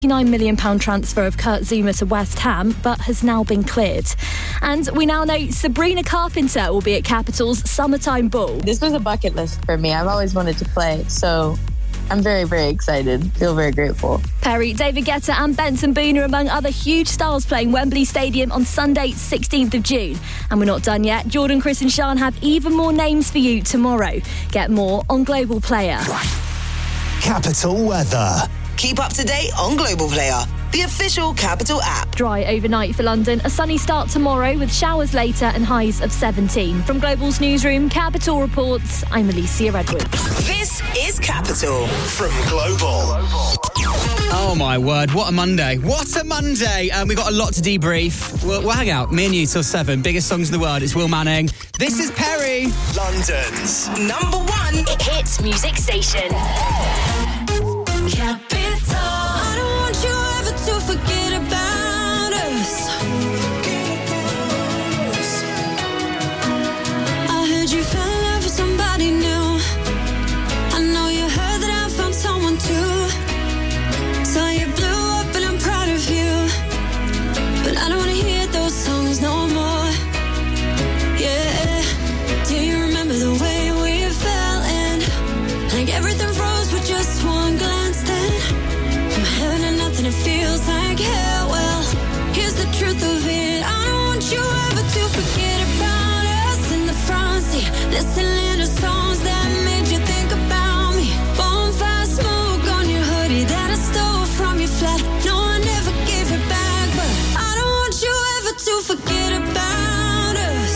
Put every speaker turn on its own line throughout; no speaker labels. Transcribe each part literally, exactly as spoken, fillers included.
nine million pounds transfer of Kurt Zouma to West Ham, but has now been cleared. And we now know Sabrina Carpenter will be at Capital's Summertime Ball.
This was a bucket list for me. I've always wanted to play, so I'm very, very excited. Feel very grateful.
Perry, David Guetta and Benson Boone are among other huge stars playing Wembley Stadium on Sunday, sixteenth of June. And we're not done yet. Jordan, Chris and Sian have even more names for you tomorrow. Get more on Global Player.
Capital weather.
Keep up to date on Global Player, the official Capital app.
Dry overnight for London. A sunny start tomorrow with showers later and highs of seventeen. From Global's newsroom, Capital reports, I'm Alicia Edwards.
This is Capital.
From Global.
Oh my word, what a Monday. What a Monday. Um, we've got a lot to debrief. We'll, we'll hang out, me and you till seven. Biggest songs in the world. It's Will Manning. This is Perry.
London's
number one
hit music station.
Capital. I don't want you ever to forget about us. I heard you fell in love with somebody new. I know you heard that I found someone too. So you blew up and I'm proud of you. But I don't want to hear those songs no more. Yeah. Do you remember the way we fell in? Like everything froze with just one glance then. I'm having a nothing, it feels like hell. Well, here's the truth of it. I don't want you ever to forget about us in the front seat. Listening to songs that made you think about me. Bonfire smoke on your hoodie that I stole from your flat. No, I never gave it back, but I don't want you ever to forget about us.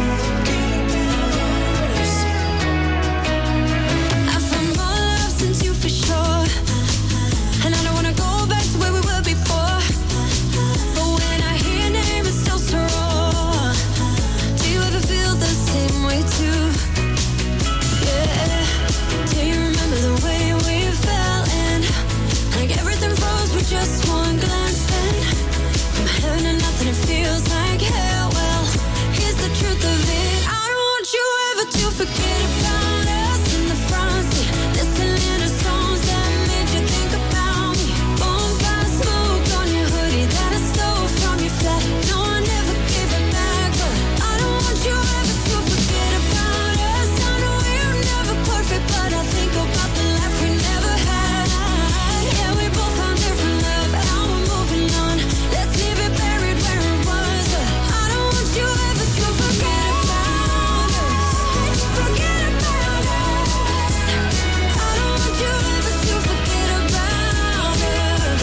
I found more love since you for sure. And I don't wanna go back to where we were before. But when I hear your name, it's still so raw. Do you ever feel the same way too? Yeah. Do you remember the way we fell in? Like everything froze with just one glance then. I'm having a nothing, it feels like hell. Well, here's the truth of it. I don't want you ever to forget about us in the front seat. Listening to songs that made you think about me. Bonfire smoke on your hoodie that I stole from your flat. No, I never gave it back, but I don't want you ever to forget about us. I know we're never perfect, but I think about the life we never had. Yeah, we both found different love, now we're moving on. Let's leave it buried where it was, but I don't want you ever to forget about us. Forget about us. I don't want you ever to forget about us.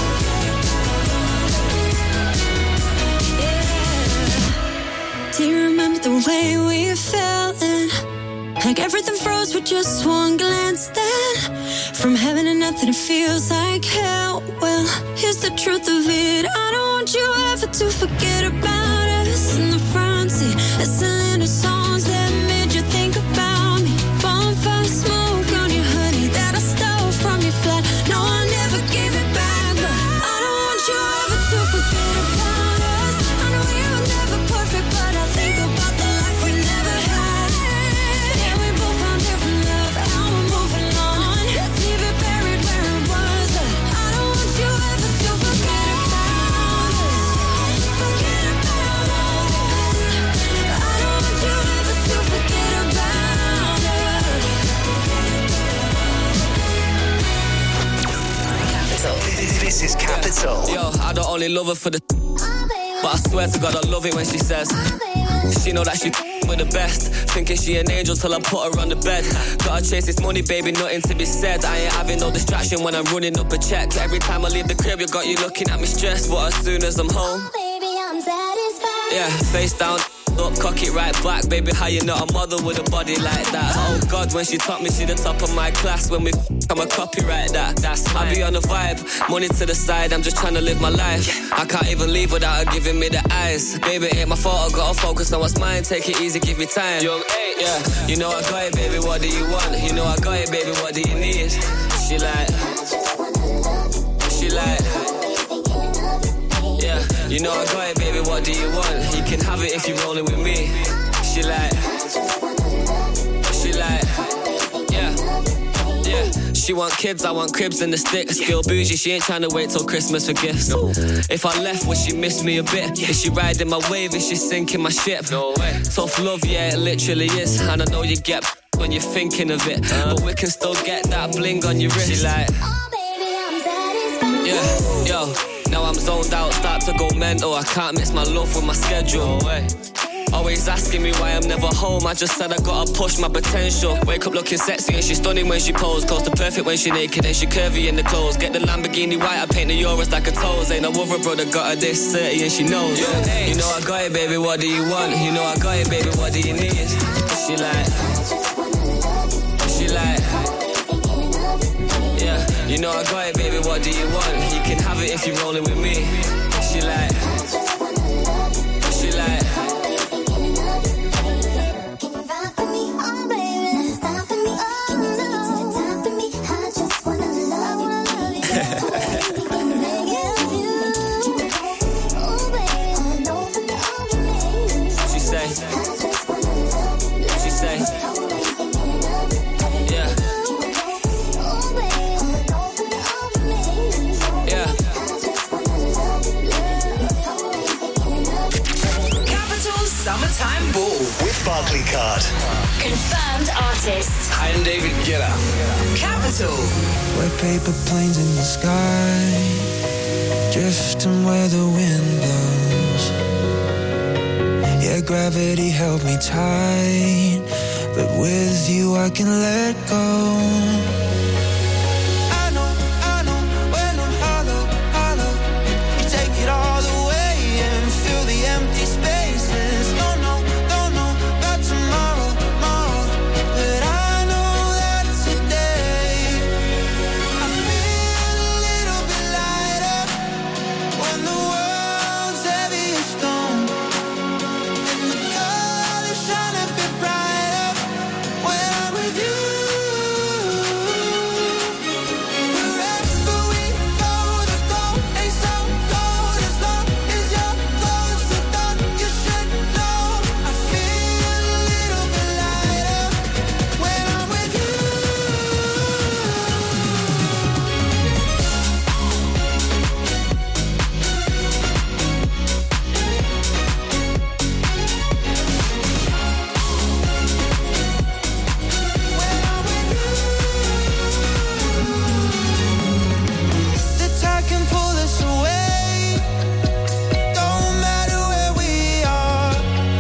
Yeah. Do you remember the way we fell in? Like everything froze with just one glance then. From heaven to nothing, it feels like hell. Well, here's the truth of it. I don't want you ever to forget about us in the front seat. Listening to songs that made you think about me. Bonfire smoke on your hoodie that I stole from your flat. No, I never gave it back, but I don't want you ever to forget about us. I know we were never perfect, but I think about the life we never had. Yeah, we both found different love, now we're moving on. Let's leave it buried where it was, but I don't want you ever to forget about us. Forget about us. I don't want you ever to forget about us.
Capital.
This is Capital.
Yo, I don't only love her for the but I swear to God I love it when she says she know that she with the best. Thinking she an angel till I put her on the bed. Gotta chase this money, baby, nothing to be said. I ain't having no distraction when I'm running up a check. Every time I leave the crib, you got you looking at me stressed. But as soon as I'm home,
Baby, I'm satisfied.
yeah, face down, up, cock it right back. Baby, how you not a mother with a body like that? Oh God, when she taught me, she the top of my class. When we I'm a copyright that. That's I be on the vibe, money to the side. I'm just trying to live my life. I can't even leave without her giving me the eyes. Baby, ain't my fault. I gotta focus on what's mine. Take it easy, give me time. Young eight, yeah. You know I got it, baby. What do you want? You know I got it, baby. What do you need? She like, she like. Yeah, you know I got it, baby, what do you want? You can have it if you're rolling with me. She like, she like, yeah, yeah. She want kids, I want cribs and the sticks. Still bougie, she ain't trying to wait till Christmas for gifts. No. If I left, would she miss me a bit? Is she riding my wave? Is she sinking my ship? No way. Tough love, yeah, it literally is. And I know you get when you're thinking of it, uh. but we can still get that bling on your wrist. She like, oh baby, I'm satisfied. Yeah, yo, now I'm zoned out, start to go mental. I can't mix my love with my schedule. No way. Always asking me why I'm never home. I just said I gotta push my potential. Wake up looking sexy and she's stunning when she pose. Close to perfect when she naked and she curvy in the clothes. Get the Lamborghini white, I paint the Euros like a toes. Ain't no other brother got her this thirty and she knows. Yeah. You know I got it, baby, what do you want? You know I got it, baby, what do you need? She like, she like, yeah. You know I got it, baby, what do you want? You can have it if you're rolling with me. She like, she like.
Summertime Ball with Barclaycard.
Confirmed artists.
I am David Guetta.
Capital.
White paper planes in the sky, drifting where the wind blows. Yeah, gravity held me tight, but with you I can let go. I know, I know, when I'm hollow, hollow, you take it all away and fill the empty spaces. Don't know, don't know about tomorrow, tomorrow, but I know that today I feel a little bit lighter when the world's heavy as stone, and the colors shine a bit brighter when I'm with you. Wherever we go, the goal ain't so cold as long as you're close to dawn. You should know I feel a little bit lighter when I'm with you. The tide can pull us away, don't matter where we are,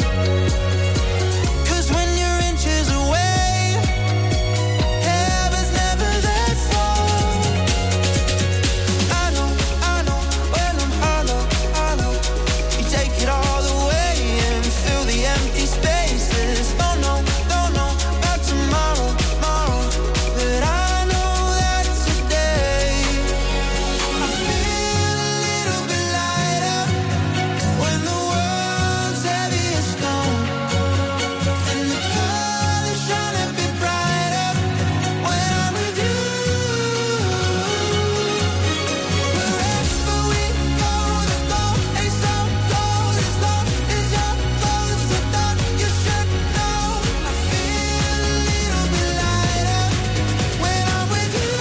'cause when you're inches away, heaven's never that far. I know, I know, when I'm hollow, hollow, you take it all away and fill the empty spaces. Don't know, don't know about tomorrow, tomorrow, but I know that today I feel a little bit lighter when the world's heavy as stone, and the colors shine a bit brighter when I'm with you. Wherever we go, the goal ain't so cold as long as you're close to dawn. You should know I feel a little bit lighter when I'm with you.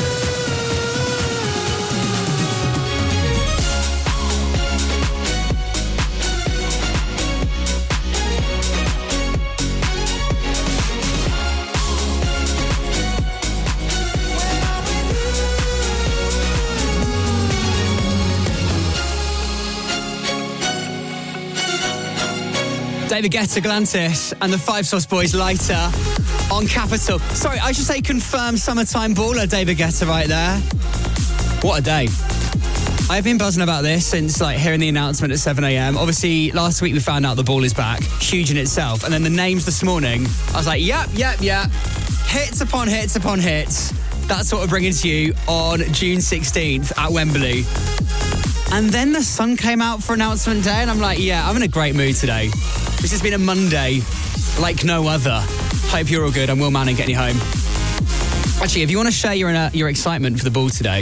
David Guetta, Galantis, and the Five Sauce Boys Lighter on Capital. Sorry, I should say confirmed summertime baller, David Guetta right there. What a day. I've been buzzing about this since like hearing the announcement at seven a.m. Obviously, last week we found out the ball is back, huge in itself. And then the names this morning, I was like, yep, yep, yep. Hits upon hits upon hits. That's what we're bringing to you on June sixteenth at Wembley. And then the sun came out for announcement day, and I'm like, yeah, I'm in a great mood today. This has been a Monday like no other. Hope you're all good. I'm Will Manning, getting you home. Actually, if you want to share your uh, your excitement for the ball today,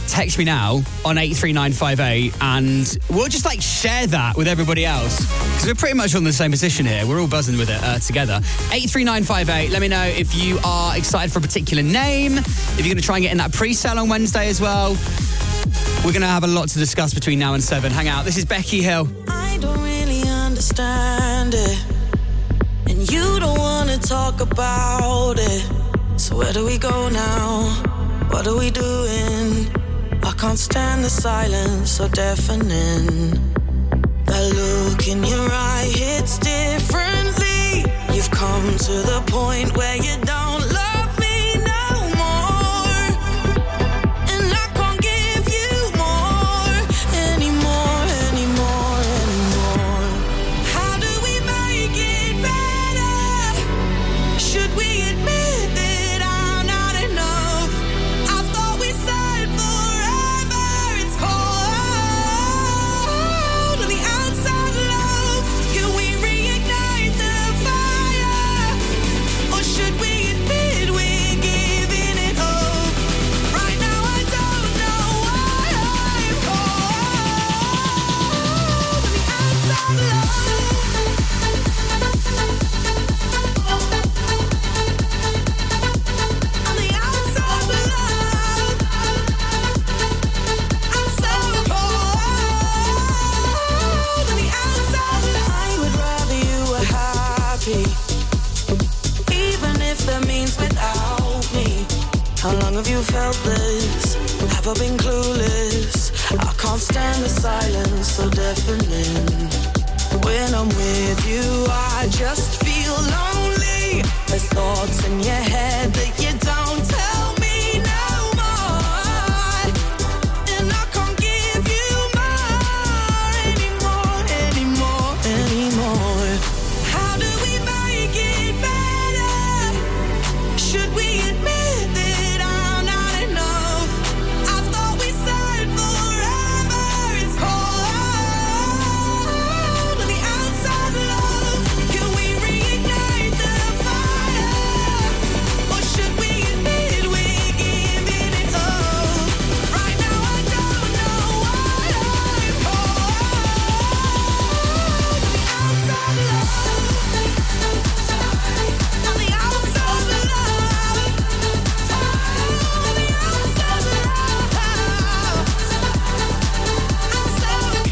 text me now on eight three nine five eight and we'll just like share that with everybody else. Because we're pretty much on the same position here. We're all buzzing with it uh, together. eight three nine five eight, let me know if you are excited for a particular name, if you're going to try and get in that pre-sale on Wednesday as well. We're going to have a lot to discuss between now and seven. Hang out. This is Becky Hill.
I don't really understand it, and you don't want to talk about it. So where do we go now? What are we doing? I can't stand the silence so deafening. That look in your eye hits differently. You've come to the point where you don't love me no more, and I can't give you more anymore, anymore, anymore. How do we make it better? Should we admit that I'm not enough? I thought we said forever. It's cold on the outside, love. Can we reignite the fire? Or should we admit we're giving it up? Right now I don't know why I'm cold on the outside, love. On the outside, love. I'm so cold on the outside, love. I would rather you were happy, even if that means without me. How long have you felt this? Have I been clueless? I can't stand the silence so deafening. When I'm with you, I just feel lonely. There's thoughts in your head that you don't tell me no more, and I can't give you more anymore, anymore, anymore. How do we make it better? Should we admit that I'm not enough? I thought we said forever. It's cold on the outside, love. Can we reignite the fire? Or should we admit we're giving it up? Right now I don't know why I'm cold on the outside, love. On the outside, love. On the outside, love. I'm so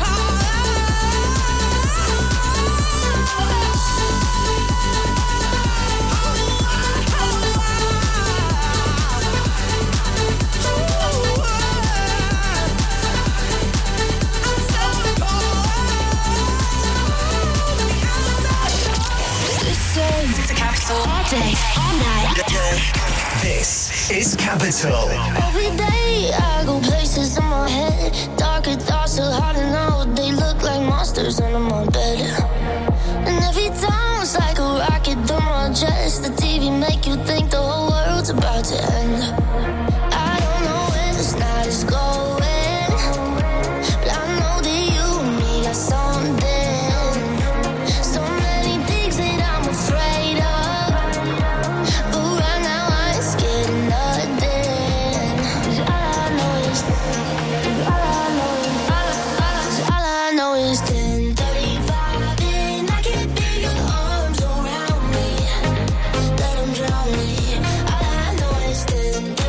Listen to Capital all day, all night.
This is Capital.
Every day I go places in my head. Darker thoughts are hard to know. They look like monsters under my bed. And every time it's like a rocket through my chest. The T V make you think the whole world's about to end. I don't know where this night is going, but I know that you and me got something. So many things that I'm afraid of, but right now I ain't scared of nothing. 'Cause all I know is, all I know is, all I, all I know is ten thirty-five, and I can feel your arms around me. Let 'em drown me. All I know is ten.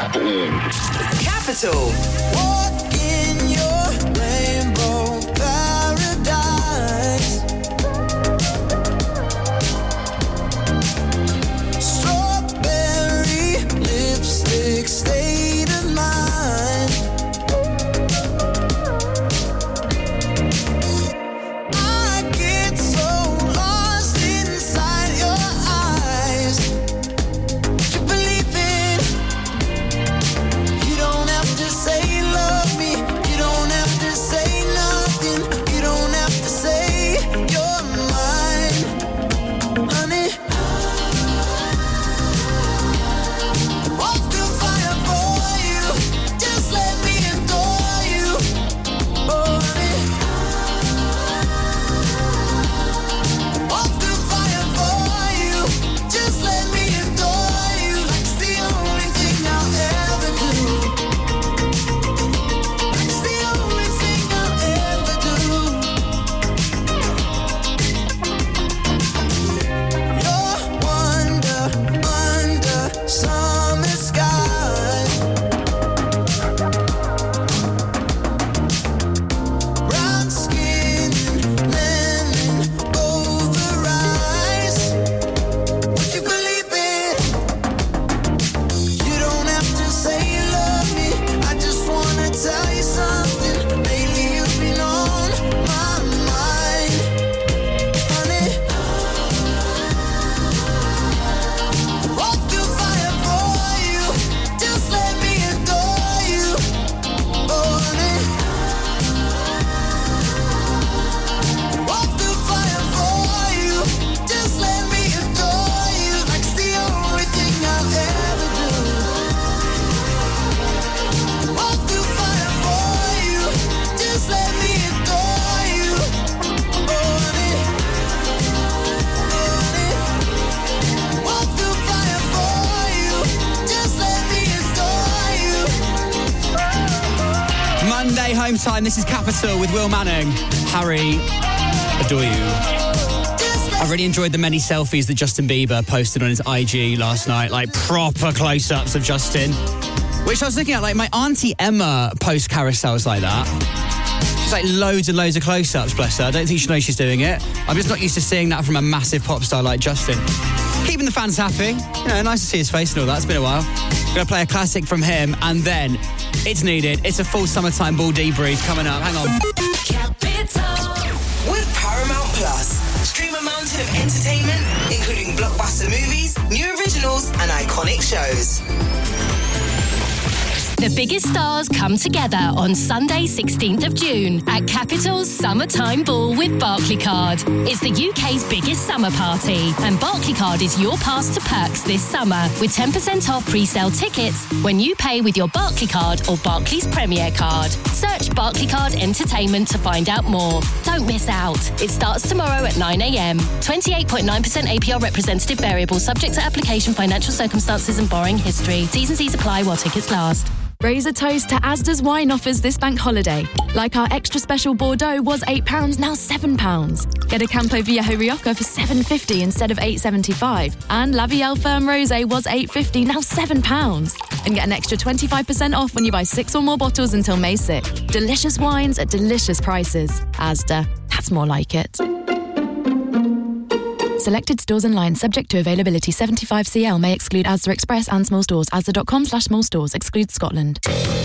Capital.
Walk in your rainbow paradise. Strawberry lipstick state of mind. I get so lost inside your eyes. You believe it. You don't have to say you love me. You don't have to say nothing. You don't have to say you're mine, honey. Walk through fire for you. Just let me adore you, oh honey. Walk through fire for you. Just let me adore you. Like it's the only thing I'll ever do. Like it's the only thing I'll ever do. You're wonder under summer skies. Brown skin and lemon over eyes. Would you believe it? You don't have to say you love me. I just wanna tell you something. Lately you've been on my mind, honey. Walk through fire for you. Just let me adore you, oh honey. Walk through fire for you. Just let me adore you. Like it's the only thing I'll ever do. Walk through fire for you. Just let me adore you, oh honey. Oh honey. Walk through fire for you. Just let me adore you.
Monday home time. This is Capital with Will Manning. Harry, adore you. I really enjoyed the many selfies that Justin Bieber posted on his I G last night, like proper close-ups of Justin. Which I was looking at, like my auntie Emma posts carousels like that. She's like loads and loads of close-ups, bless her. I don't think she knows she's doing it. I'm just not used to seeing that from a massive pop star like Justin. Keeping the fans happy. You know, nice to see his face and all that. It's been a while. Gonna play a classic from him, and then it's needed. It's a full summertime ball debrief coming up. Hang on.
With Paramount Plus. Stream a mountain of entertainment, including blockbuster movies, new originals, and iconic shows.
The biggest stars come together on Sunday, sixteenth of June at Capital's Summertime Ball with Barclaycard. It's the U K's biggest summer party, and Barclaycard is your pass to perks this summer with ten percent off pre-sale tickets when you pay with your Barclaycard or Barclays Premier card. Search Barclaycard Entertainment to find out more. Don't miss out. It starts tomorrow at nine a.m. twenty-eight point nine percent A P R representative variable subject to application, financial circumstances and borrowing history. T's and C's apply while tickets last.
Raise a toast to Asda's wine offers this bank holiday. Like our extra special Bordeaux was eight pounds, now seven pounds. Get a Campo Viejo Rioja for seven fifty instead of eight seventy-five. And La Vielle Ferme Rosé was eight fifty, now seven pounds. And get an extra twenty-five percent off when you buy six or more bottles until May sixth. Delicious wines at delicious prices. Asda, that's more like it. Selected stores and lines subject to availability. seventy-five C L may exclude Asda Express and small stores. Asda.com slash small stores. Excludes Scotland.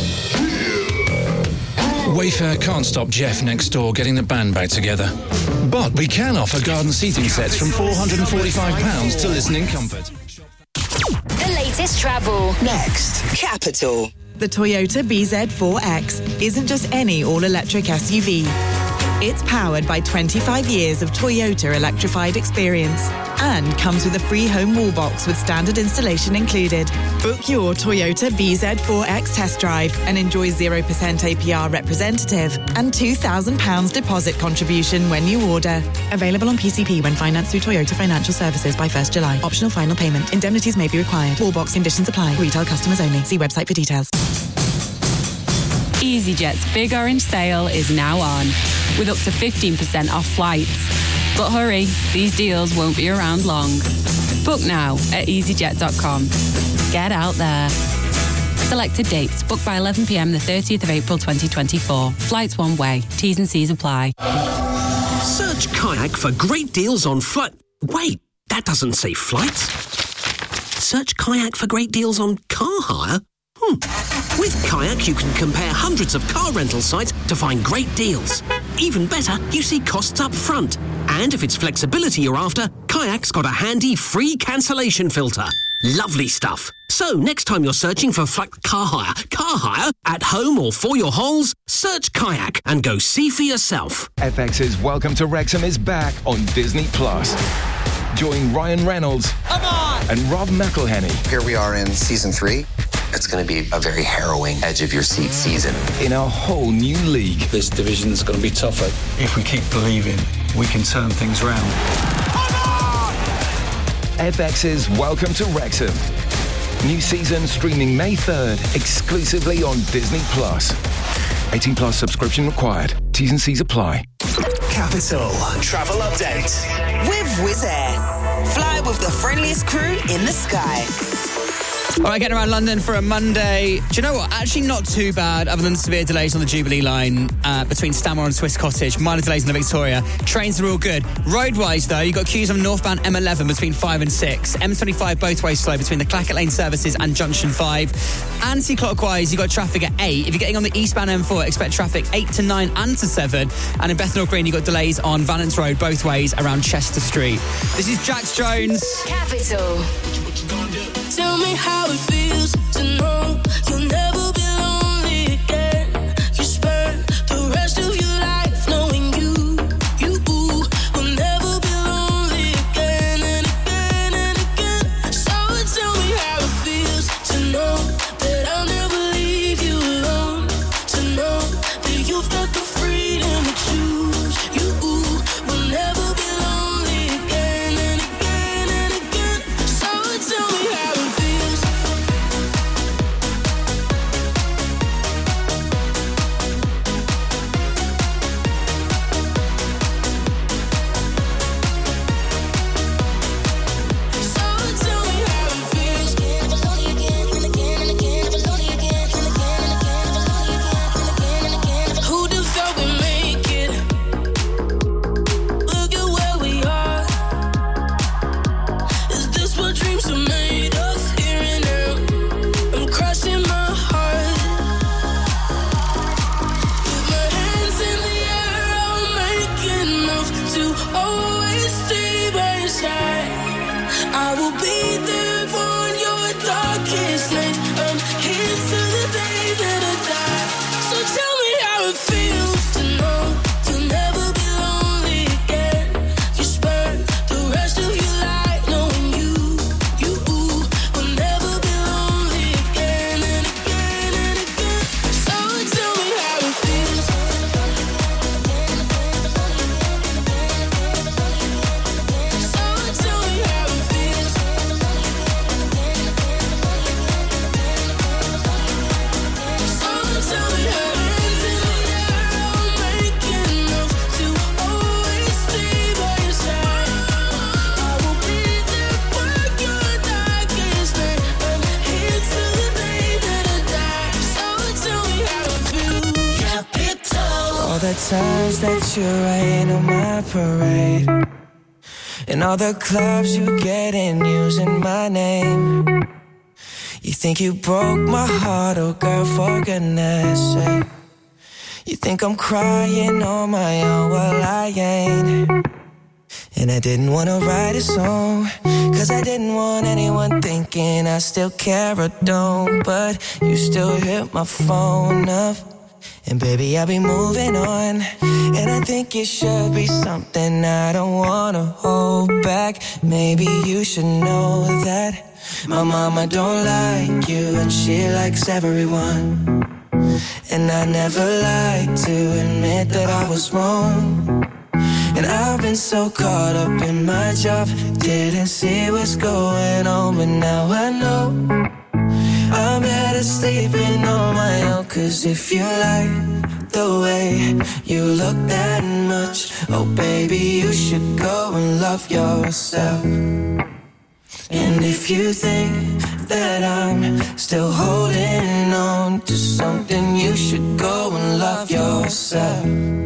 Wayfair can't stop Jeff next door getting the band back together. But we can offer garden seating sets from four hundred forty-five pounds to listening comfort.
The latest travel.
Next, Capital.
The Toyota B Z four X isn't just any all-electric S U V. It's powered by twenty-five years of Toyota electrified experience and comes with a free home wall box with standard installation included. Book your Toyota B Z four X test drive and enjoy zero percent A P R representative and two thousand pounds deposit contribution when you order. Available on P C P when financed through Toyota Financial Services by first of July. Optional final payment. Indemnities may be required. Wall box conditions apply. Retail customers only. See website for details.
EasyJet's Big Orange Sale is now on, with up to fifteen percent off flights. But hurry, these deals won't be around long. Book now at easyjet dot com. Get out there. Selected dates. Book by eleven p m the thirtieth of April twenty twenty-four. Flights one way. T's and C's apply.
Search Kayak for great deals on flight... Wait, that doesn't say flights. Search Kayak for great deals on car hire? Hmm. With Kayak, you can compare hundreds of car rental sites to find great deals. Even better, you see costs up front. And if it's flexibility you're after, Kayak's got a handy free cancellation filter. Lovely stuff. So next time you're searching for flight car hire, car hire, at home or for your holes, search Kayak and go see for yourself.
F X's Welcome to Wrexham is back on Disney Plus. Join Ryan Reynolds and Rob McElhenney.
Here we are in season three. It's going to be a very harrowing edge-of-your-seat season.
In a whole new league.
This division's going to be tougher. If we keep believing, we can turn things round.
F X's Welcome to Wrexham. New season streaming May third, exclusively on Disney Plus. eighteen plus subscription required. T's and C's apply.
Capital Travel Update.
With Wizz Air. Fly with the friendliest crew in the sky.
All right, getting around London for a Monday. Do you know what? Actually not too bad, other than severe delays on the Jubilee line uh, between Stanmore and Swiss Cottage. Minor delays in the Victoria. Trains are all good. Road-wise, though, you've got queues on northbound M eleven between five and six. M twenty-five both ways slow between the Clackett Lane services and Junction five. Anti-clockwise, you've got traffic at eight. If you're getting on the eastbound M four, expect traffic eight to nine and to seven. And in Bethnal Green, you've got delays on Valence Road both ways around Chester Street. This is Jax Jones.
Capital.
Tell me how it feels to know you'll never be lonely again. You spend the rest of your life knowing you, you will never be lonely again and again and again. So tell me how it feels to know that I'll never leave you alone. To know that you've got the freedom to choose. You will never be lonely again and again and again. So tell me how it feels. Who'd have thought we'd make it? Look at where we are. Is this what dreams are made of? Here and now, I'm crossing my heart. With my hands in the air, I'll make enough to always stay by your side. I will be there for your darkest night. I'm here till the day that I die. So tell me how it feels to know you'll never be lonely again. You spend the rest of your life knowing you, you will never be lonely again and again and again. So tell me how it feels. So tell me how it feels. So tell me how hands in the air, I'll make enough to always stay by your side. I will be there for your darkest night. I'm here till the day that I die. So tell me how it feels. Capital.
All the times that you rain on my parade, and all the clubs you get in using my name. You think you broke my heart, oh girl, for goodness sake. You think I'm crying on my own, well I ain't. And I didn't wanna write a song, cause I didn't want anyone thinking I still care or don't. But you still hit my phone up, and baby, I'll be moving on. And I think it should be something I don't wanna hold back. Maybe you should know that my mama don't like you, and she likes everyone. And I never like to admit that I was wrong. And I've been so caught up in my job, didn't see what's going on, but now I know I'm better sleeping on my own. Cause if you like the way you look that much, oh baby, you should go and love yourself.
And if you think that I'm still holding on to something, you should go and love yourself.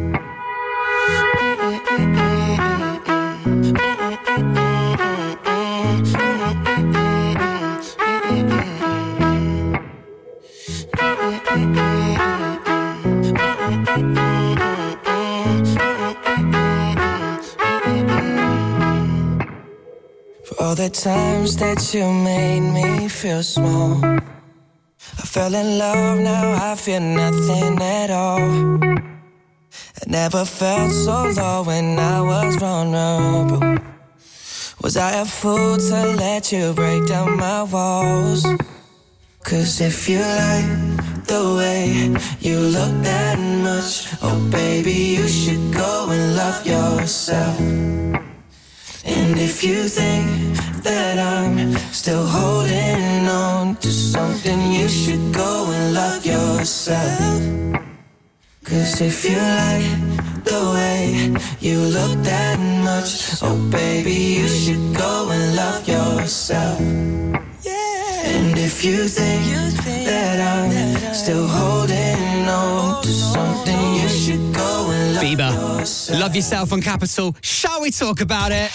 For all the times that you made me feel small, I fell in love, now I feel nothing at all. I never felt so low when I was vulnerable. Was I a fool to let you break down my walls? Cause if you like the way you look that much, oh baby, you should go and love yourself. And if you think that I'm still holding on to something, you should go and love yourself. Cause if you like the way you look that much, oh baby, you should go and love yourself. And if you think that I'm still holding on to something, you should go and love
Bieber,
yourself.
Love Yourself on Capital. Shall we talk about it?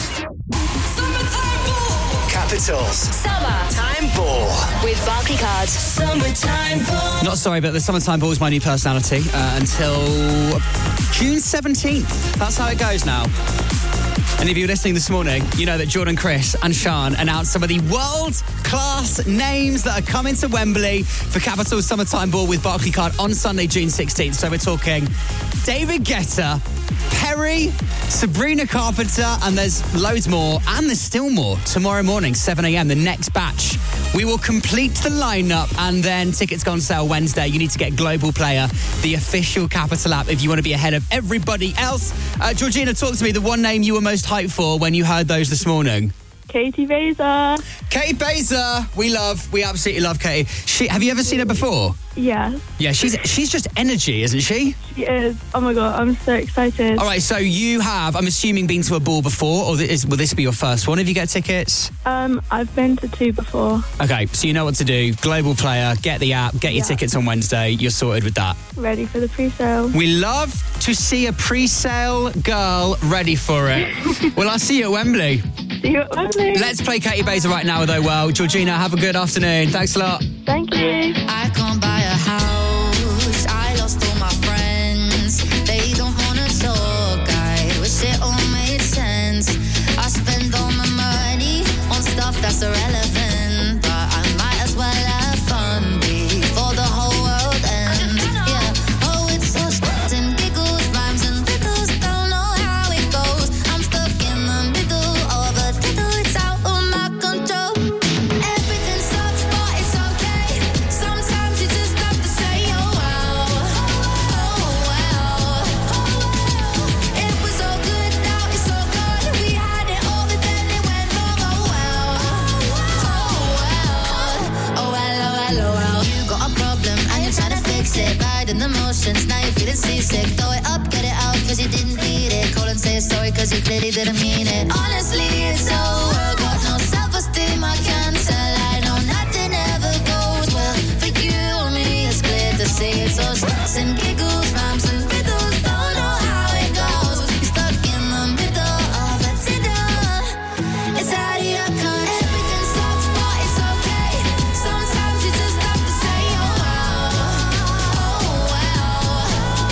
Capital's Summertime Ball
with Barclaycard.
Summertime Ball.
Not sorry, but the Summertime Ball is my new personality uh, until June seventeenth. That's how it goes now. And if you were listening this morning, you know that Jordan, Chris and Sean announced some of the world-class names that are coming to Wembley for Capital's Summertime Ball with Barclaycard on Sunday, June sixteenth. So we're talking David Guetta, Perry, Sabrina Carpenter, and there's loads more. And there's still more. Tomorrow morning, seven a.m, the next batch. We will complete the lineup and then tickets go on sale Wednesday. You need to get Global Player, the official Capital app, if you want to be ahead of everybody else. Uh, Georgina, talk to me. The one name you were most hyped for when you heard those this morning.
Katie Beza.
Katie Beza. We love, we absolutely love Katie. She, have you ever seen her before?
Yes.
Yeah, she's she's just energy, isn't she?
She is. Oh my God, I'm so excited.
All right, so you have, I'm assuming, been to a ball before, or is, will this be your first one if you get tickets?
Um, I've been to two before.
Okay, so you know what to do. Global Player, get the app, get your
Yeah.
tickets on Wednesday. You're sorted with that.
Ready for the pre-sale.
We love to see a pre-sale girl ready for it. Well, I'll see you at Wembley.
See you at Wembley.
Let's play Katie Beza right now, though. Well, Georgina, have a good afternoon. Thanks a lot.
Thank you.
I can't buy a house. I lost all my friends. They don't wanna talk. I wish it all made sense. I spend all my money on stuff that's irrelevant, but I might as well have fun before the whole world ends. Yeah. Oh, it's so shit and giggles, rhymes and riddles. Don't know how it goes. I'm stuck in the middle of a diddle. It's out of my control. Everything sucks, but it's okay. Sometimes you just have to say, oh wow, oh wow, it was so good, now it's so gone. We had it all, but then it went wrong. Oh wow, oh wow, oh well, oh well, oh well. You got a problem and you're trying to fix it. Riding the motions, now you're feeling seasick. Throw it up, get it out, cause you didn't need it. Call and say sorry, cause you clearly didn't mean it. Honestly, it's over. Got no self-esteem, I can't tell. I know nothing ever goes well. For you or me, it's clear to see. It's all shits and giggles, rhymes and riddles. Don't know how it goes. You're stuck in the middle of a diddle. It's out of your control. Everything sucks, but it's okay. Sometimes you just have to say, oh wow, oh wow.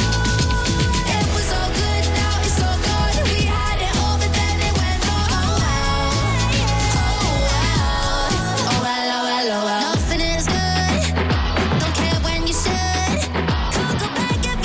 It was so good, now it's so gone. We had it all, but then it went wrong. Oh wow, oh wow, oh well, oh well, oh well. Nothing is good. Don't care when you should. Can't go back and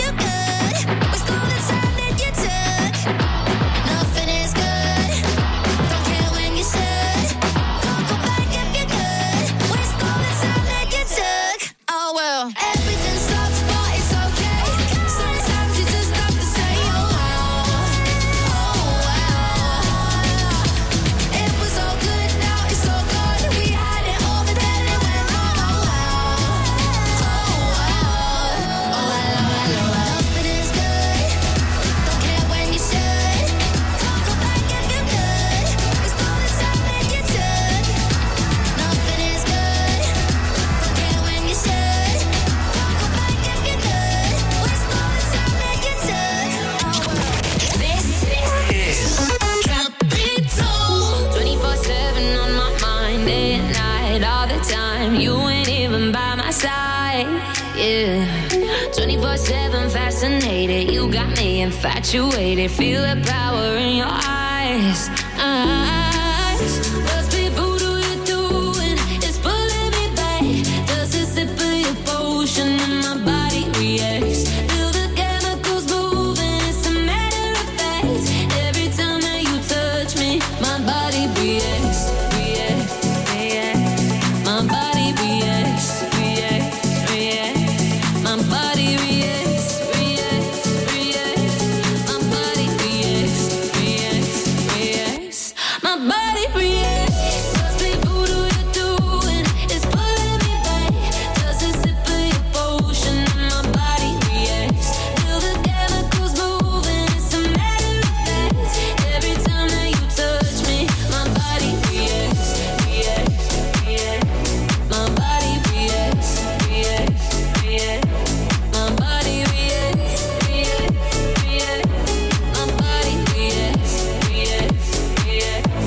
fascinated. You got me infatuated. Feel the power in your eyes. Eyes. Must be voodoo you're doing. It's pulling me back. Does a sip of your potion and my body reacts? Feel the chemicals moving. It's a matter of fact. Every time that you touch me, my body reacts. Reacts. Reacts. My body reacts. Reacts. Reacts. My body reacts. Reacts. Reacts. My body reacts. Reacts. Reacts. My body reacts. Must be voodoo you're doing. It's pulling me back. Does a sip of your potion and my body reacts? Feel the chemicals moving. It's a matter of fact. Every time that you touch me, my body reacts. Reacts. Reacts. My body reacts. Reacts. Reacts. My body reacts. Reacts. Reacts. My body reacts. Reacts. Reacts.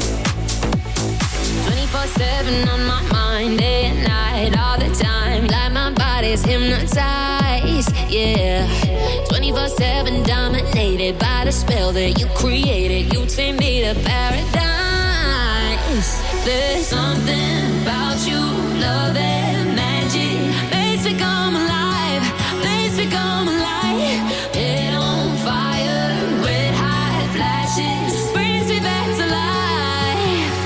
twenty-four seven on my mind, day and night, all the time. Like my body's hypnotized, yeah. twenty-four seven dominated by the spell that you created. You take me to paradise. There's something about you, love and magic. Makes me come alive, makes me come alive. Head on fire, red hot flashes, brings me back to life.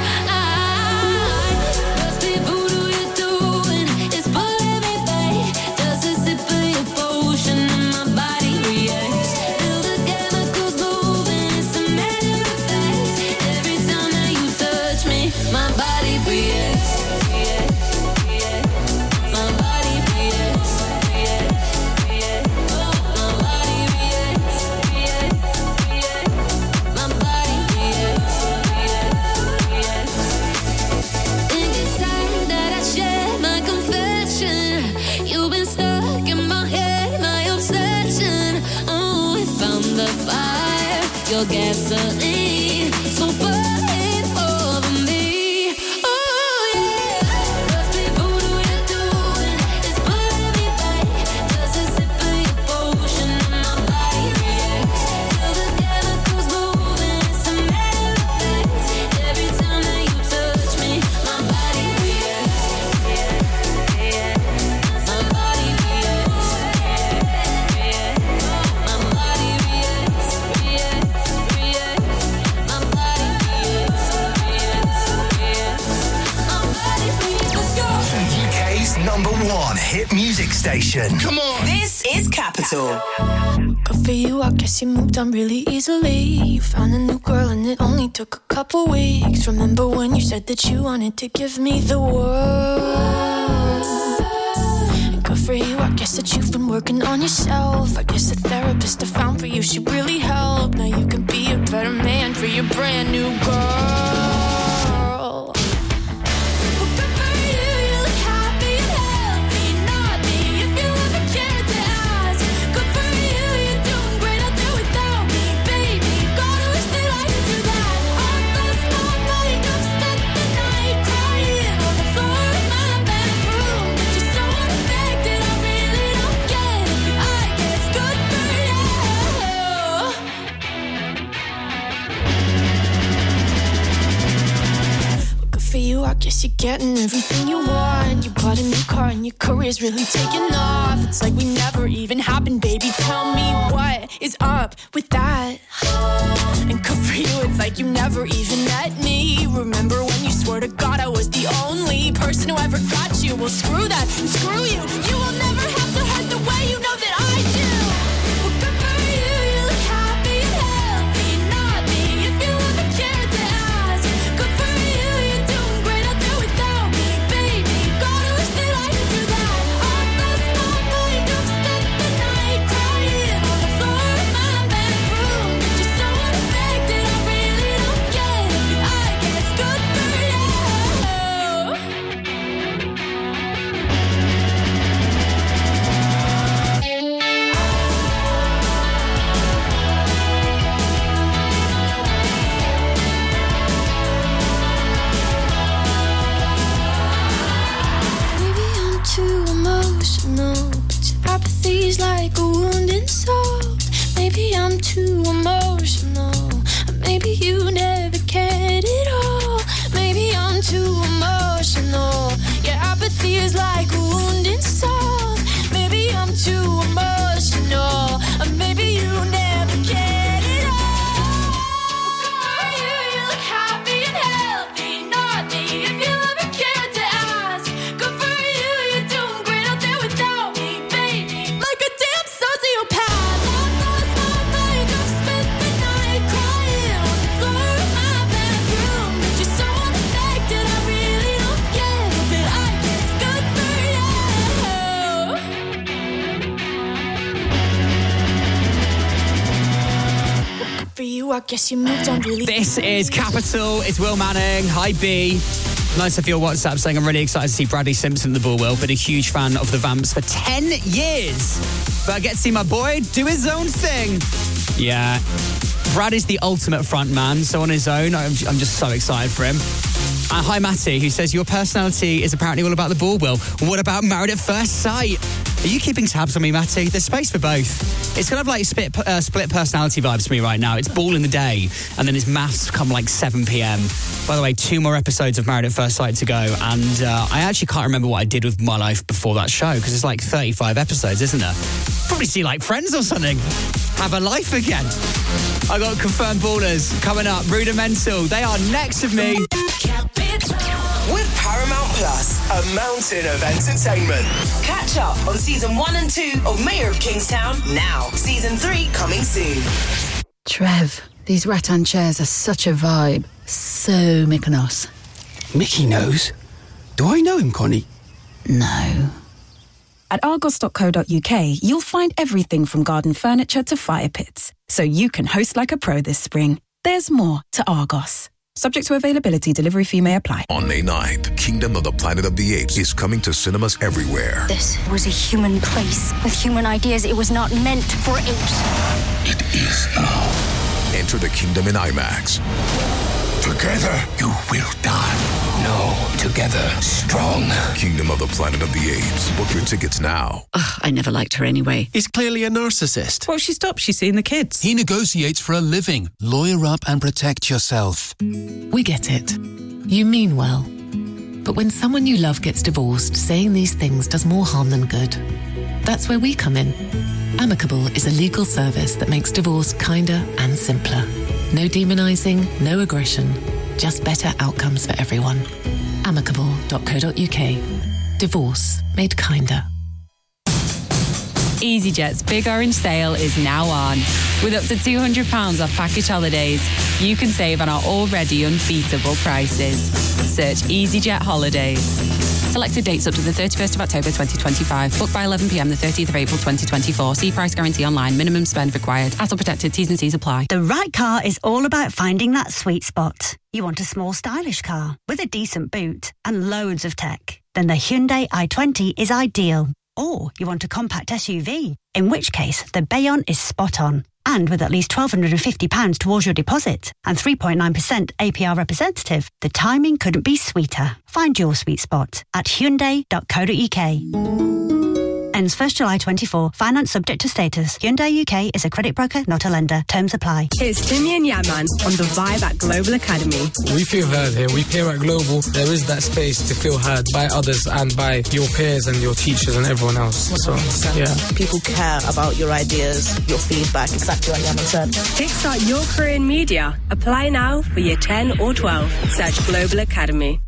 Life. Must be voodoo you're doing. It's pulling me back. Does a sip of your potion and my body reacts? Feel the chemicals moving. It's a matter of fact. Every time that you touch me, my body reacts. Reacts. Reacts. My body reacts. Reacts. Reacts. My body reacts. Reacts. Reacts. My body reacts. Reacts. Reacts. Think it's time that I share my confession. You've been stuck in my head, my obsession. Oh, we found the fire, your gasoline. So burn it over me. Oh yeah. Must be voodoo you're doing. It's pulling me back. Does a sip of your potion and my body reacts? Feel the chemicals moving. It's a matter of fact. Every time that you touch me, my body reacts. Reacts. Reacts. My body reacts. Reacts. Reacts. My body reacts. Reacts. Reacts. My body reacts. Reacts. Reacts. My body reacts. Let's go.
The U K's number one hit music station.
Come on. This is Capital.
Good for you, I guess you moved on really easily. You found a new girl and it only took a couple weeks. Remember when you said that you wanted to give me the world? And good for you, I guess that you've been working on yourself. I guess the therapist I found for you, she really helped. Now you can be a better man for your brand new girl. Well, good for you, you look happy and healthy. Not me, if you ever cared to ask. Good for you, you're doing great out there without me, baby. Gotta wish that I could do that. I've lost my mind, I've spent the night crying on the floor of my bedroom. But you're so unaffected, I really don't get it. I guess good for you. Well, good for you, I guess you're getting everything you want. You bought a new car and your career's really taking off. It's like we never even happened, baby. Tell me what is up with that? And good for you, it's like you never even met me. Remember when you swore to God I was the only person who ever got you? Well, screw that and screw you. You will never have to hurt the way you know that I do. Well, good for you, you look happy and healthy. Not me, if you ever cared to ask. Good for you, you're doing great out there without me, baby. Gotta wish that I could do that. I've lost my mind, I've spent the night crying on the floor of my bedroom. But you're so unaffected, I really don't get it. I guess good for you.
you, I guess you moved on really.
This is Capital. It's Will Manning. Hi, B. Nice of your WhatsApp saying I'm really excited to see Bradley Simpson at the ball, Will. Been a huge fan of the Vamps for ten years. But I get to see my boy do his own thing. Yeah. Brad is the ultimate front man, so on his own, I'm, I'm just so excited for him. And hi, Matty, who says, your personality is apparently all about the ball, Will. What about Married at First Sight? Are you keeping tabs on me, Matty? There's space for both. It's kind of like split, uh, split personality vibes to me right now. It's ball in the day, and then it's maths come like seven p.m. By the way, two more episodes of Married at First Sight to go, and uh, I actually can't remember what I did with my life before that show, because it's like thirty-five episodes, isn't there? Probably see like Friends or something. Have a life again. I got confirmed ballers coming up. Rudimental. They are next of me.
With Paramount Plus,
A mountain of entertainment.
Catch up on season one and two of Mayor of Kingstown now. Season three coming soon.
Trev, these rattan chairs are such a vibe. So Mykonos.
Mickey knows. Do I know him, Connie?
No.
At argos dot co dot uk, you'll find everything from garden furniture to fire pits, so you can host like a pro this spring. There's more to Argos. Subject to availability, delivery fee may apply.
On May ninth, Kingdom of the Planet of the Apes is coming to cinemas everywhere.
This was a human place with human ideas. It was not meant for apes.
It is now. Enter the kingdom in IMAX. Together, you will die. No, together, strong. Kingdom of the Planet of the Apes. Book your tickets now.
Ugh, I never liked her anyway.
He's clearly a narcissist.
Well, she stopped. She's seeing the kids.
He negotiates for a living. Lawyer up and protect yourself.
We get it. You mean well. But when someone you love gets divorced, saying these things does more harm than good. That's where we come in. Amicable is a legal service that makes divorce kinder and simpler. No demonising, no aggression, just better outcomes for everyone. amicable dot co dot uk. Divorce made kinder.
EasyJet's Big Orange Sale is now on. With up to two hundred pounds off package holidays, you can save on our already unbeatable prices. Search EasyJet Holidays. Selected dates up to the thirty-first of October twenty twenty-five. Book by eleven p.m. the thirtieth of April twenty twenty-four. See price guarantee online. Minimum spend required. Hassle protected. T's and C's apply.
The right car is all about finding that sweet spot. You want a small, stylish car with a decent boot and loads of tech. Then the Hyundai i twenty is ideal. Or you want a compact S U V, in which case the Bayon is spot on. And with at least one thousand two hundred fifty pounds towards your deposit and three point nine percent A P R representative, the timing couldn't be sweeter. Find your sweet spot at hyundai dot co dot uk. Ends first July twenty-four. Finance subject to status. Hyundai U K is a credit broker, not a lender. Terms apply.
Here's Timmy and Yaman on The Vibe at Global Academy.
We feel heard here. We here at Global, there is that space to feel heard by others and by your peers and your teachers and everyone else. So, yeah.
People care about your ideas, your feedback, exactly like Yaman said.
Kickstart your career in media. Apply now for year ten or twelve. Search Global Academy.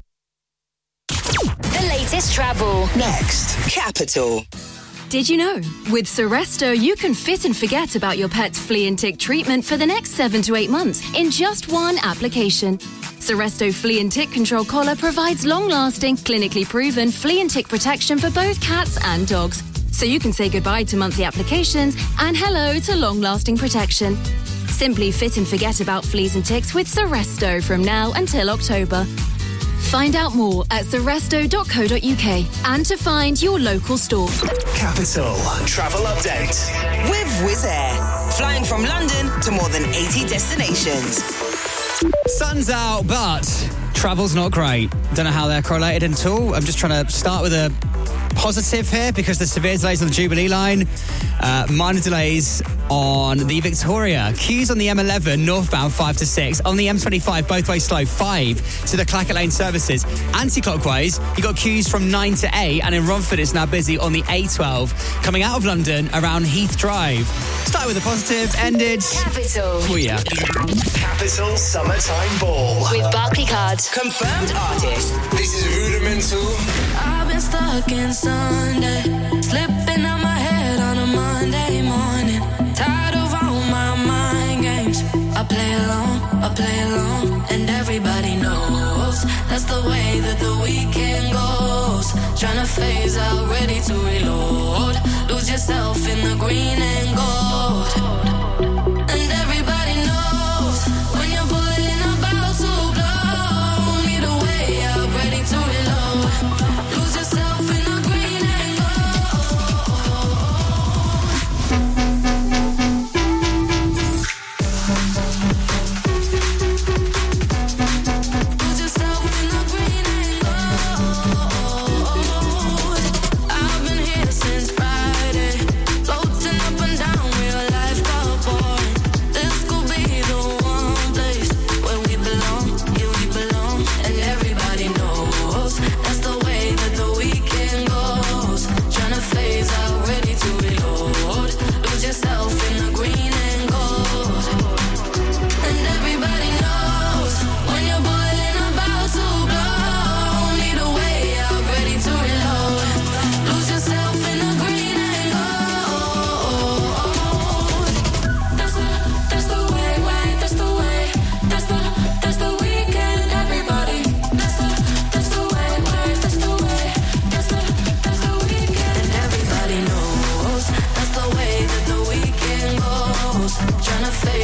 The latest travel.
Next, Capital.
Did you know? With Seresto, you can fit and forget about your pet's flea and tick treatment for the next seven to eight months in just one application. Seresto Flea and Tick Control Collar provides long-lasting, clinically proven flea and tick protection for both cats and dogs. So you can say goodbye to monthly applications and hello to long-lasting protection. Simply fit and forget about fleas and ticks with Seresto from now until October. Find out more at seresto dot co dot uk and to find your local store.
Capital Travel Update.
With Wizz Air. Flying from London to more than eighty destinations.
Sun's out, but travel's not great. Don't know how they're correlated at all. I'm just trying to start with a positive here because there's severe delays on the Jubilee line. Uh, minor delays on the Victoria. Queues on the M eleven, northbound, five to six. On the M twenty-five, both ways slow, five to the Clackett Lane services. Anti-clockwise, you got queues from nine to eight, and in Romford, it's now busy on the A twelve. Coming out of London, around Heath Drive. Start with a positive, ended...
Capital.
Oh, yeah.
Capital Summertime Ball.
With Barclaycard.
Confirmed artist.
This is Rudimental.
I've been stuck in Sunday, slipping out my head on a Monday morning. Tired of all my mind games. I play along, I play along, and everybody knows that's the way that the weekend goes. Tryna phase out, ready to reload. Lose yourself in the green and gold. And everybody knows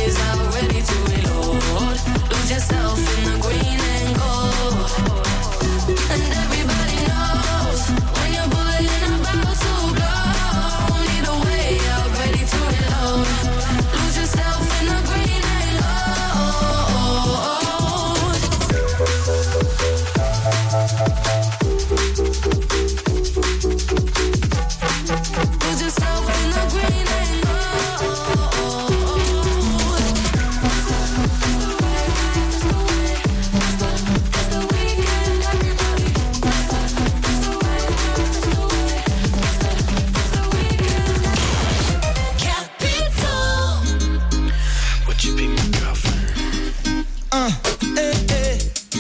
boys are ready to reload. Lose yourself in the green and gold. And everybody knows when you're boiling about to blow. Lead the way out, ready to reload. Lose yourself in the green and gold. Lose yourself in the green and
Uh, eh, eh.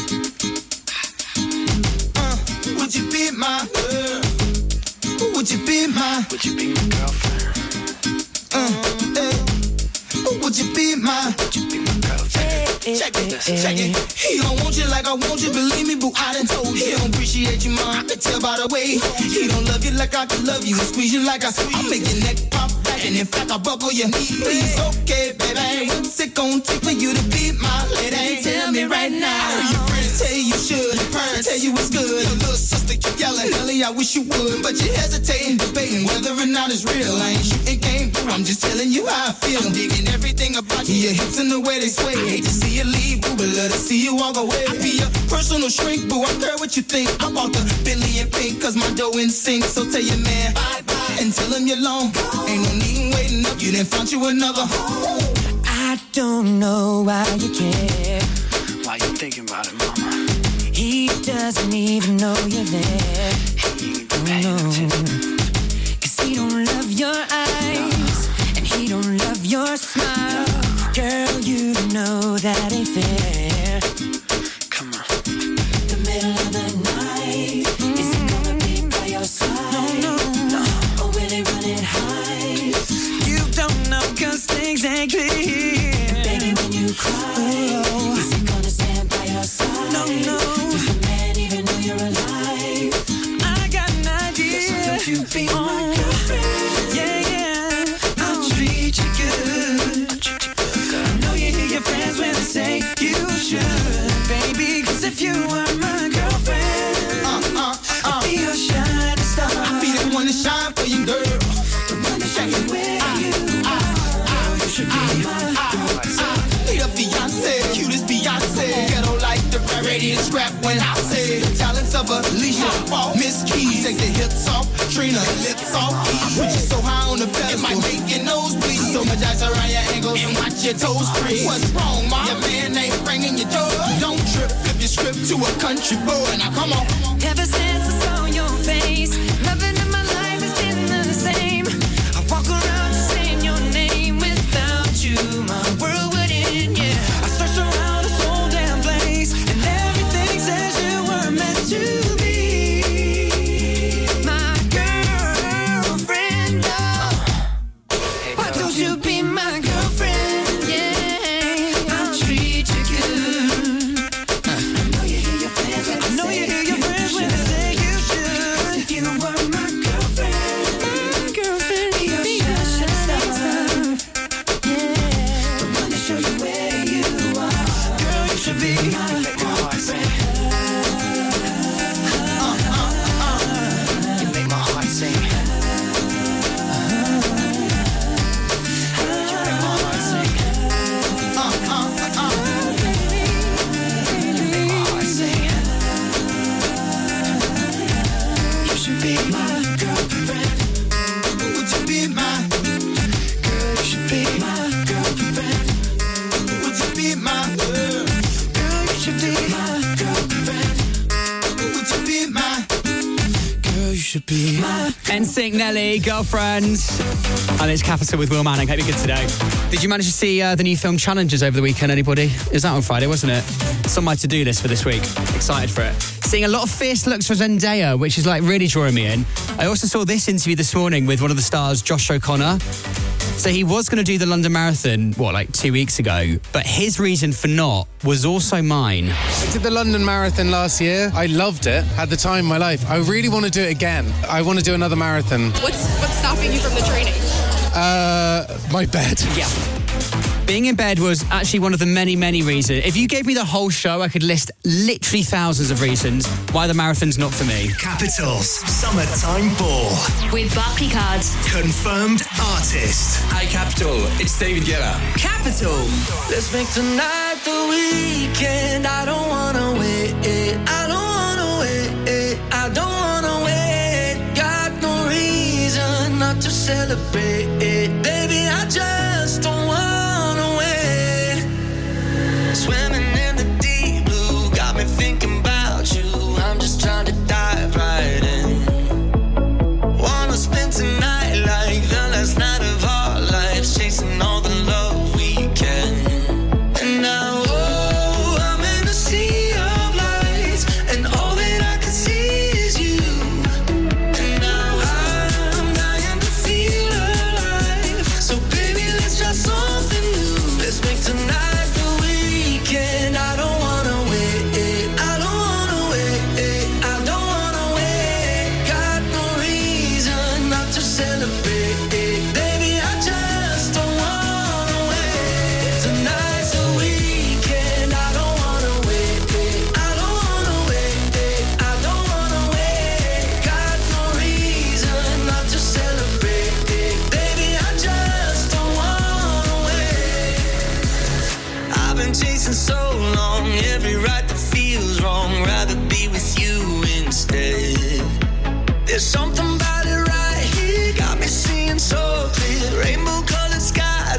Uh, would you be my girl? Would you be my? Would you be my girlfriend? Uh, eh. Would you be my? Would you be my girlfriend? Check it, check it. He don't want you like I want you, believe me, boo. I done told you. He don't appreciate you, mom. I can tell by the way. He don't love you like I can love you, and squeeze you like I squeeze. I make your neck pop back, and in fact I buckle your knee. Please, okay, baby. What's it gonna take for you to be my lady? Tell me right now. I heard your friends tell you should, your parents tell you it's good. Your little sister keep yelling, Ellie, I wish you would, but you hesitating, debating whether or not it's real. I ain't shooting game, I'm just telling you how I feel. I'm digging everything about you, your hips and the way they sway. Hate to see you leave, boo, but love to see you walk away. I be your personal shrink, boo. I care what you think. I bought the Bentley and pink, cause my dough in sync. So tell your man bye bye and tell him you're long. Ain't no need waiting up, you didn't find you another home.
I don't know why you care.
Why you thinking about it, mama?
He doesn't even know you're there.
He ain't even paying attention.
Cause he don't love your eyes, no. And he don't love your smile. No. Girl, you know that ain't fair.
Come on.
The middle of the night, mm. Is it gonna be by your side? No, no, no. Or will he run it high? You don't know cause things ain't clear. And baby, when you cry, oh. Is he gonna stand by your side? No, no. Does the man even know you're alive? I got an idea. So don't you be oh. my girlfriend? Yeah, yeah. I'll treat you good. I know you hear your friends when they say you should, baby. Cause if you were my girlfriend, uh, uh, uh, I'd be your shining star.
I'd be the one to shine for you, girl.
The one to show you where uh, you uh, are. Girl, you should be uh, my uh, girlfriend.
Need a Beyonce, cutest Beyonce. Ghetto like the ready to scrap when I say the talents of Alicia, uh, Miss Keys. Take the hips off, Trina, lips off. I put you so high on the pedestal, it might make your nose bleed. So much ice around your ankles and watch your toes freeze. What's wrong, mom? Your man ain't ringing your door. Don't trip, flip your script to a country boy. Now come on.
Ever since I saw your face, nothing in my life has been the same. I walk around just saying your name. Without you, my world would end, yeah. I searched around this whole damn place, and everything says you were meant to be my girlfriend. Oh. Why don't you be my girlfriend? Yeah, I'll treat you good. I know you hear your friends when I know you hear your friends when they say you should. If you were my girlfriend, my girlfriend, be your shining star. Yeah, the one to show you where you are. Girl, you should be my girlfriend.
Uh, uh, uh.
You make my heart sing. You make my heart sing.
Uh, uh, uh.
You make my heart sing.
You should be my girlfriend.
Would you be my?
Girl, you should be my girlfriend.
Would you be my? Girl,
Girl, you should be my girlfriend.
would you be my?
Girl, you should be my.
N Sync, Nelly, Girlfriend. And it's Capital with Will Manning. Hope you're good today. Did you manage to see uh, the new film Challenges over the weekend, anybody? It was out on Friday, wasn't it? It's on my to-do list for this week. Excited for it. Seeing a lot of fierce looks for Zendaya, which is like really drawing me in. I also saw this interview this morning with one of the stars, Josh O'Connor. So he was going to do the London Marathon, what, like two weeks ago? But his reason for not was also mine.
I did the London Marathon last year. I loved it. Had the time of my life. I really want to do it again. I want to do another marathon.
What's what's stopping you from the training?
Uh, my bed.
Yeah. Being in bed was actually one of the many, many reasons. If you gave me the whole show, I could list literally thousands of reasons why the marathon's not for me.
Capital's Summertime Ball.
With Barclaycard.
Confirmed artist.
Hi, Capital. It's David Guetta.
Capital.
Let's make tonight the weekend. I don't wanna wait. I don't wanna wait. I don't wanna wait. Got no reason not to celebrate. Baby, I just don't wanna wait. Swimming in the deep blue got me thinking about you. I'm just trying to dive right in. Wanna spend tonight like the last night of our lives, chasing all the love we can. And now, oh, I'm in a sea of lights, and all that I can see is you. And now I'm dying to feel alive. So baby, let's try something new. Let's make tonight the weekend. I don't wanna wait. I don't wanna wait. I don't wanna wait. Got no reason not to celebrate. Baby, I just don't wanna wait. Tonight's the weekend. I don't wanna wait. I don't wanna wait. I don't wanna wait. Got no reason not to celebrate. Baby, I just don't wanna wait. I've been chasing so long, every right that feels wrong. Rather be with you instead. There's something about it right here, got me seeing so clear. Rainbow colored skies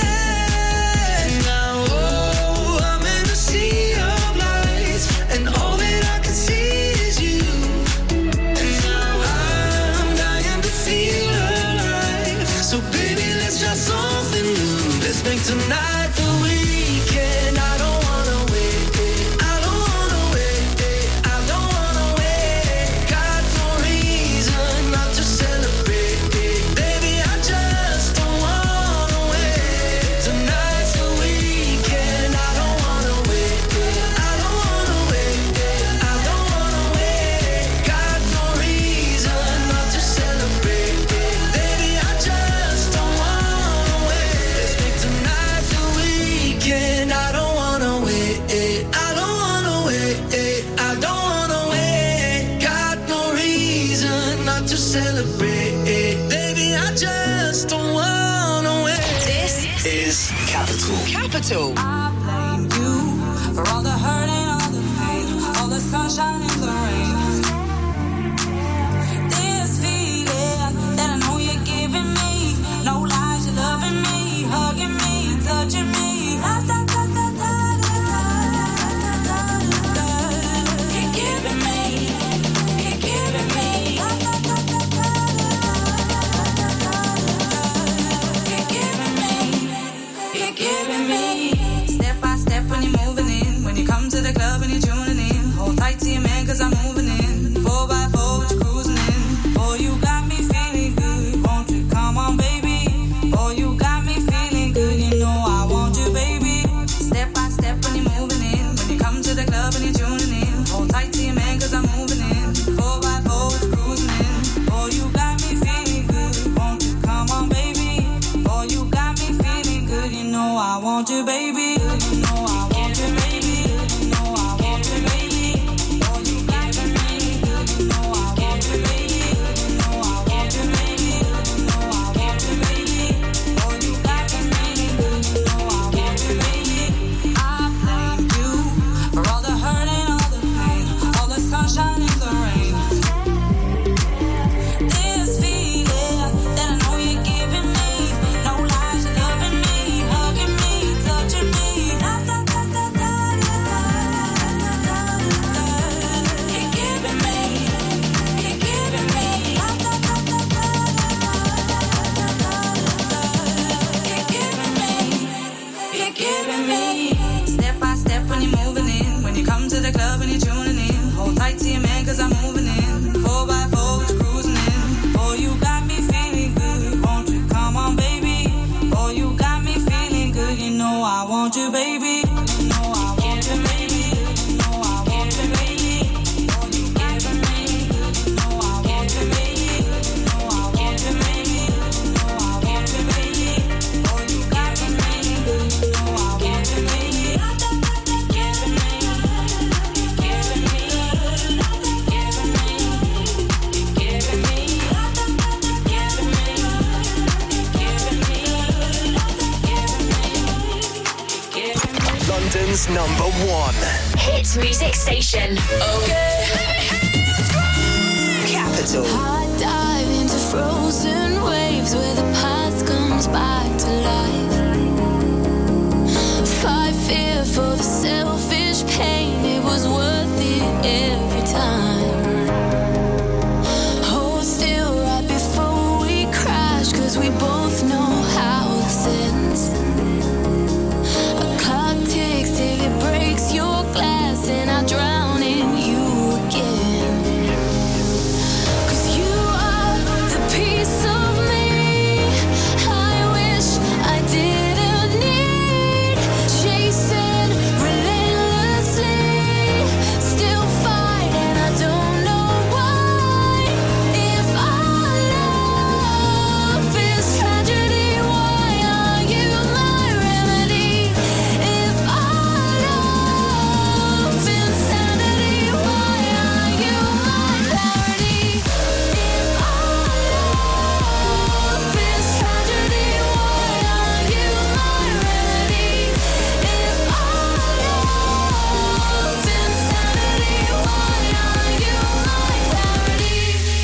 ahead. Now, oh, I'm in a sea of lights, and all that I can see is you. And now I'm dying to feel alive. So baby, let's try something new. Let's make tonight the weekend. I don't wanna wait. I don't wanna wait. I don't wanna wait. Got no reason not to celebrate. Baby, I just don't wanna wait. Tonight's the weekend. I don't wanna wait. I don't wanna wait. I don't wanna wait. Got no reason not to celebrate. Baby, I just don't wanna wait. Let's make tonight the weekend. I don't wanna wait. I don't wanna wait. I don't wanna wait. Got no reason not to celebrate. Baby, I just don't wanna wait.
This
Is Capital.
Capital.
I blame you for all the hurt and all the pain, all the sunshine and the rain. This feeling that I know you're giving me, no lies, you're loving me, hugging me, touching me. Da, da, da, da, da, da, da, da, da. You're giving me, you're giving me. Da, da, da, da, da, da, da, da. You're giving me, you're giving me. Step by step when you're moving in, when you come to the club and you're tuning in. Hold tight to your man 'cause I'm moving in. Four by four, what you cruising in. Boy, you got me feeling good. Won't you come on, baby? Boy, you got me feeling good. You know I want you, baby. Step by step when you're moving in, when you come to the club and you're tuning in. Hold tight to your man 'cause I'm moving in. Four by four, what you cruising in. Boy, you got me feeling good. Won't you come on, baby? Boy, you got me feeling good. You know I want you, baby. You know I want you, baby. You know I want you, baby. Boy, you got me feeling good. You know I want you, baby. You know I want you, baby. You know I want you, baby. Boy, you got me feeling good. You know I want you, baby. I blame you for all the hurt and all the pain, all the sunshine and the rain. This feeling that I know you're giving me, no lies, you're loving me, hugging me, touching me. Da, da, da, da, da, da, da, da, da. You're giving me, you're giving me. Da, da, da, da, da, da, da, da, da. You're giving me, you're giving me. Step by step when you're moving in, when you come to the club and you're tuning in. Hold tight to your man 'cause I'm moving in. Four by four, what you cruising in. Boy, you got me feeling good. Won't you come on, baby? Boy, you got me feeling good. You know I want you, baby. You know I want you, baby. You know I want you, baby. Boy, you giving me. You know I want you, baby. You know I want you, baby. You know I want you, baby. Boy, you got me feeling good.
London's number one
hit music station.
Okay. Capital.
I dive into frozen waves where the past comes back to life. Fight fear for the selfish pain. It was worth it every time. Hold still right before we crash, 'cause we both know how this ends. A clock ticks till it breaks your glass, and I drown in you again. 'Cause you are the piece of me I wish I didn't need. Chasing relentlessly, still fight, and I don't know why. If our love is tragedy, why are you my remedy? If our love insanity, why are you my clarity? If our love is tragedy, why are you my remedy? If our love insanity, why are you my clarity?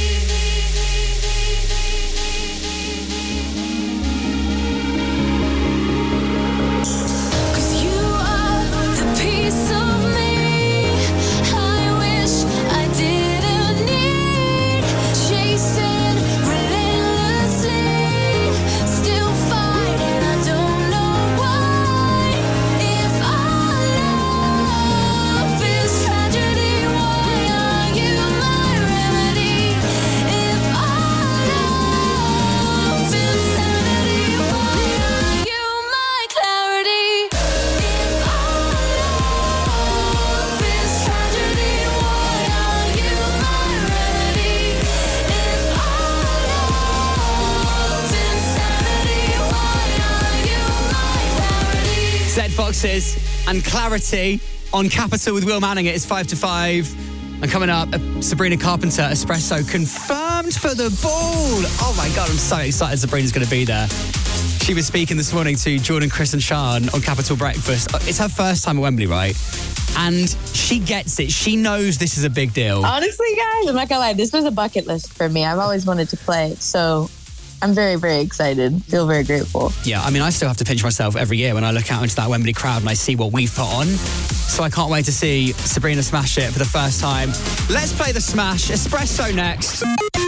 'Cause you are the piece of me I wish I didn't need. Chasing relentlessly, still fight, and I don't know why. If our love is tragedy, why are you my remedy? If our love insanity, why are you my clarity? If our love is tragedy, why are you my remedy? If our love insanity, why are you my clarity?
Zed Foxes and Clarity on Capital with Will Manning. It is five to five. And coming up, uh, Sabrina Carpenter, Espresso, confirmed for the ball. Oh my God, I'm so excited Sabrina's going to be there. She was speaking this morning to Jordan, Chris and Sean on Capital Breakfast. Uh, It's her first time at Wembley, right? And she gets it. She knows this is a big deal.
Honestly, guys, I'm not gonna lie, this was a bucket list for me. I've always wanted to play, so I'm very, very excited. Feel very grateful.
Yeah, I mean, I still have to pinch myself every year when I look out into that Wembley crowd and I see what we've put on. So I can't wait to see Sabrina smash it for the first time. Let's play the smash. Espresso next.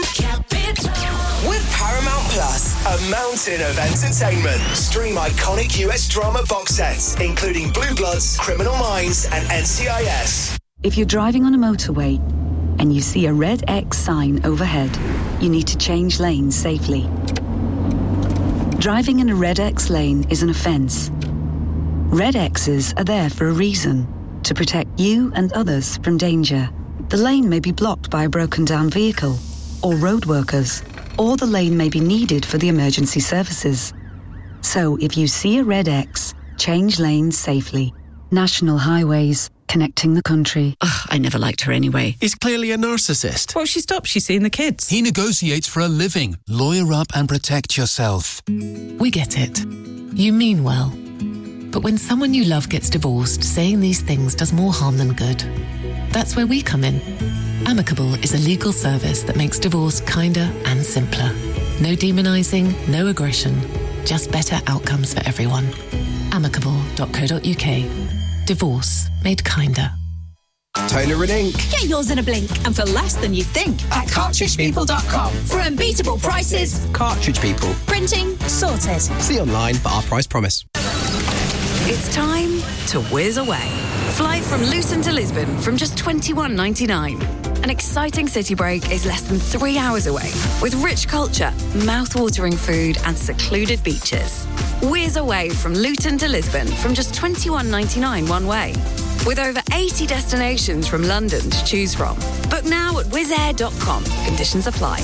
With Paramount Plus,
a mountain of entertainment. Stream iconic U S drama box sets, including Blue Bloods, Criminal Minds, and N C I S.
If you're driving on a motorway and you see a red X sign overhead, you need to change lanes safely. Driving in a red X lane is an offence. Red X's are there for a reason, to protect you and others from danger. The lane may be blocked by a broken down vehicle or road workers, or the lane may be needed for the emergency services. So if you see a red X, change lanes safely. National Highways, connecting the country.
Ugh, I never liked her anyway.
He's clearly a narcissist.
Well, she stopped. She's seeing the kids.
He negotiates for a living. Lawyer up and protect yourself.
We get it. You mean well. But when someone you love gets divorced, saying these things does more harm than good. That's where we come in. Amicable is a legal service that makes divorce kinder and simpler. No demonising, no aggression, just better outcomes for everyone. amicable dot co dot uk. Divorce made kinder.
Toner and ink.
Get yours in a blink and for less than you think at cartridge people dot com. For unbeatable prices.
Cartridge People.
Printing sorted.
See online for our price promise.
It's time to whiz away. Fly from Luton to Lisbon from just twenty-one ninety-nine. An exciting city break is less than three hours away with rich culture, mouth-watering food and secluded beaches. Whiz away from Luton to Lisbon from just twenty-one ninety-nine one way. With over eighty destinations from London to choose from. Book now at wizz air dot com. Conditions apply.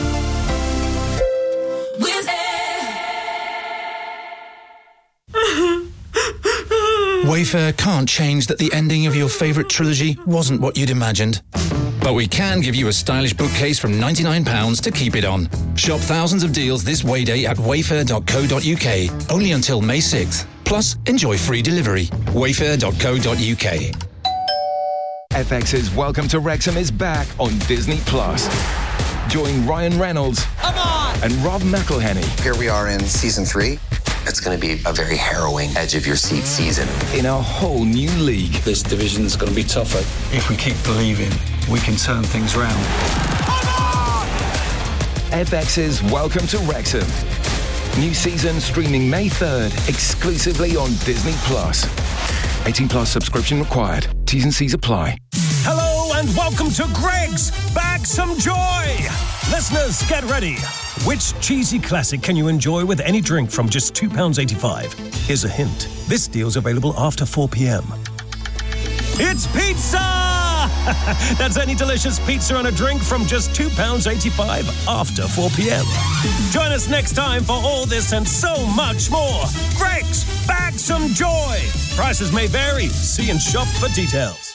Wizz Air.
Wayfair can't change that the ending of your favourite trilogy wasn't what you'd imagined. But we can give you a stylish bookcase from ninety-nine pounds to keep it on. Shop thousands of deals this Way Day at wayfair dot co dot uk. Only until May sixth. Plus Plus, enjoy free delivery. wayfair dot co dot uk.
F X's Welcome to Wrexham is back on Disney Plus. Join Ryan Reynolds
Come on!
and Rob McElhenney
Here we are in season three. It's going to be a very harrowing edge-of-your-seat season.
in a whole new league.
This division's going to be tougher. If we keep believing, we can turn things round.
F X's Welcome to Wrexham. New season streaming May third, exclusively on Disney Plus. eighteen plus subscription required. T's and C's apply.
Hello and welcome to Greg's Bag Some Joy. Listeners, get ready. Which cheesy classic can you enjoy with any drink from just two pounds eighty-five? Here's a hint. This deal's available after four p.m. It's pizza! That's any delicious pizza and a drink from just two pounds eighty-five after four p.m. Join us next time for all this and so much more. Greg's Bag Some Joy. Prices may vary. See and shop for details.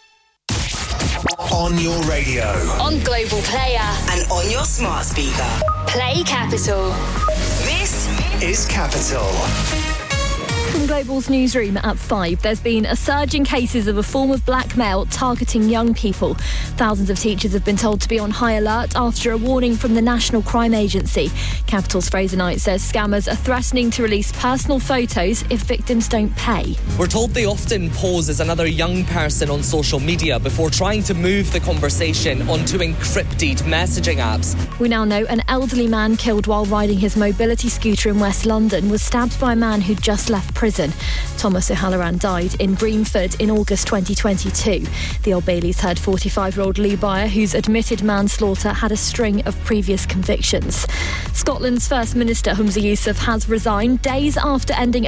On your radio.
On Global Player.
And on your smart speaker.
Play Capital.
This
is Capital.
From Global's newsroom at five, there's been a surge in cases of a form of blackmail targeting young people. Thousands of teachers have been told to be on high alert after a warning from the National Crime Agency. Capital's Fraser Knight says scammers are threatening to release personal photos if victims don't pay.
We're told they often pose as another young person on social media before trying to move the conversation onto encrypted messaging apps.
We now know an elderly man killed while riding his mobility scooter in West London was stabbed by a man who'd just left prison. Thomas O'Halloran died in Breamford in August twenty twenty-two. The Old Bailey's heard forty-five-year-old Lee Byer, whose admitted manslaughter had a string of previous convictions. Scotland's First Minister Humza Yousaf has resigned days after ending